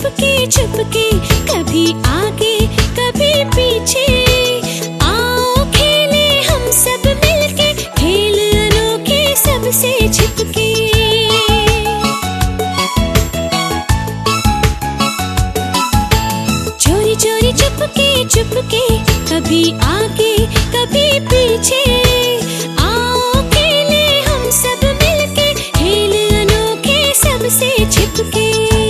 चुपके चुपके, कभी आगे कभी पीछे, आओ खेले हम सब मिलके, खेल अनोखे सबसे छिपके। चोरी चोरी चुपके चुपके, कभी आगे कभी पीछे, आओ खेले हम सब मिलके, खेल अनोखे सबसे छिपके।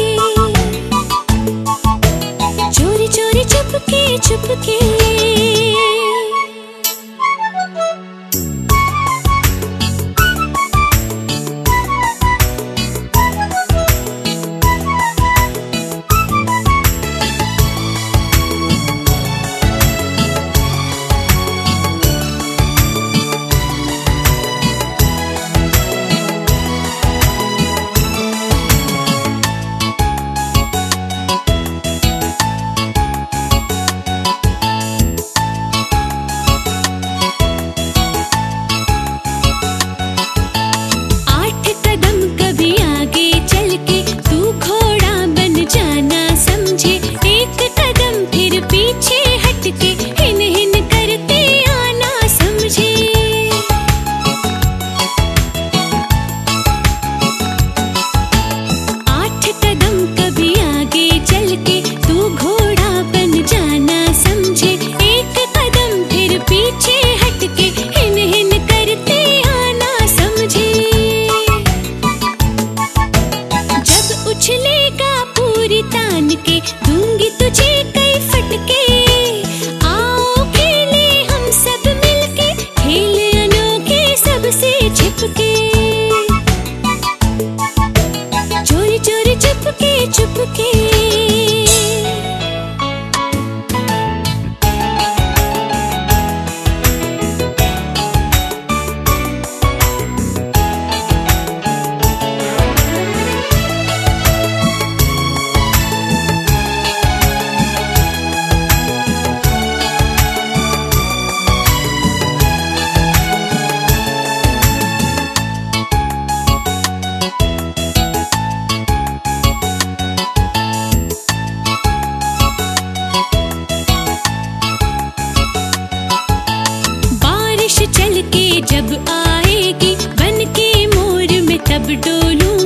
चोरी चोरी चुपके चुपके। उछलेगा पूरी तान के, दूंगी तुझे कई फटके, आओ खेले हम सब मिलके, खेल अनोखे सबसे छिपके। चोरी चोरी चुपके चुपके। चल के जब आएगी बन के मोर में, तब डोलूं